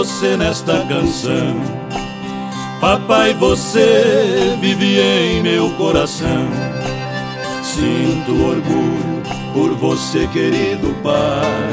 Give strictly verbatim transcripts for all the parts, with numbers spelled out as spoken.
você nesta canção. Papai, você vive em meu coração. Sinto orgulho por você, querido pai.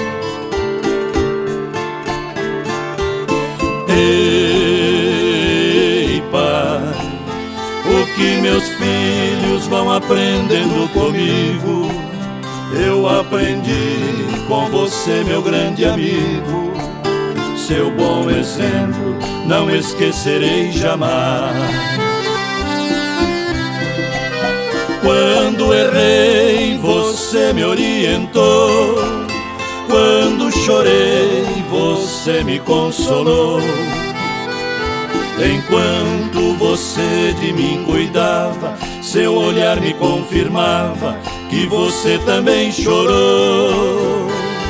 Ei, pai, o que meus filhos vão aprendendo comigo, eu aprendi com você, meu grande amigo. Seu bom exemplo não esquecerei jamais. Quando errei, você me orientou. Quando chorei, você me consolou. Enquanto você de mim cuidava, seu olhar me confirmava que você também chorou.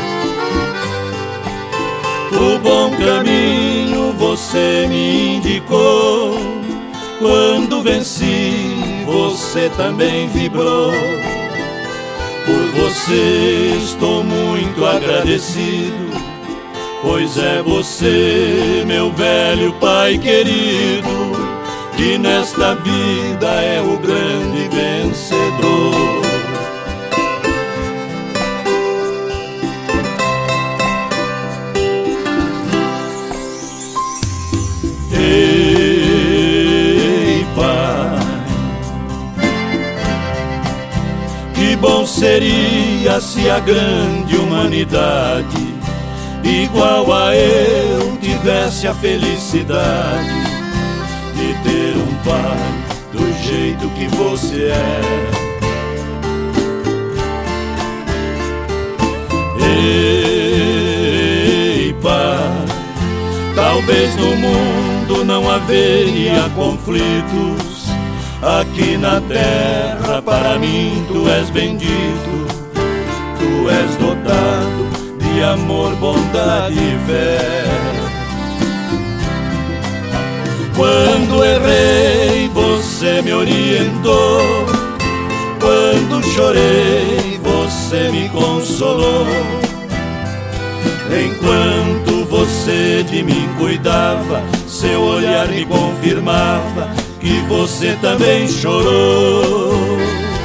O bom caminho você me indicou. Quando venci, você também vibrou. Por você estou muito agradecido, pois é você, meu velho pai querido, que nesta vida é o grande vencedor. Ei, pai, que bom seria se a grande humanidade igual a eu tivesse a felicidade de ter um pai do jeito que você é. Ei, pai, talvez no mundo não haveria conflitos. Aqui na terra para mim tu és bendito. Tu és dotado de amor, bondade e fé. Quando errei, você me orientou. Quando chorei, você me consolou. Enquanto você de mim cuidava, seu olhar me confirmava que você também chorou.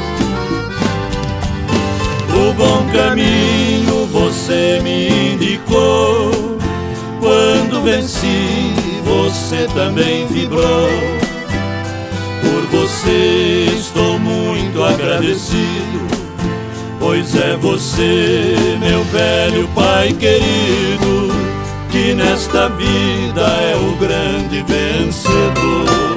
O bom caminho você me indicou. Quando venci, você também vibrou. Por você estou muito agradecido, pois é você, meu velho pai querido, que nesta vida é o grande vencedor.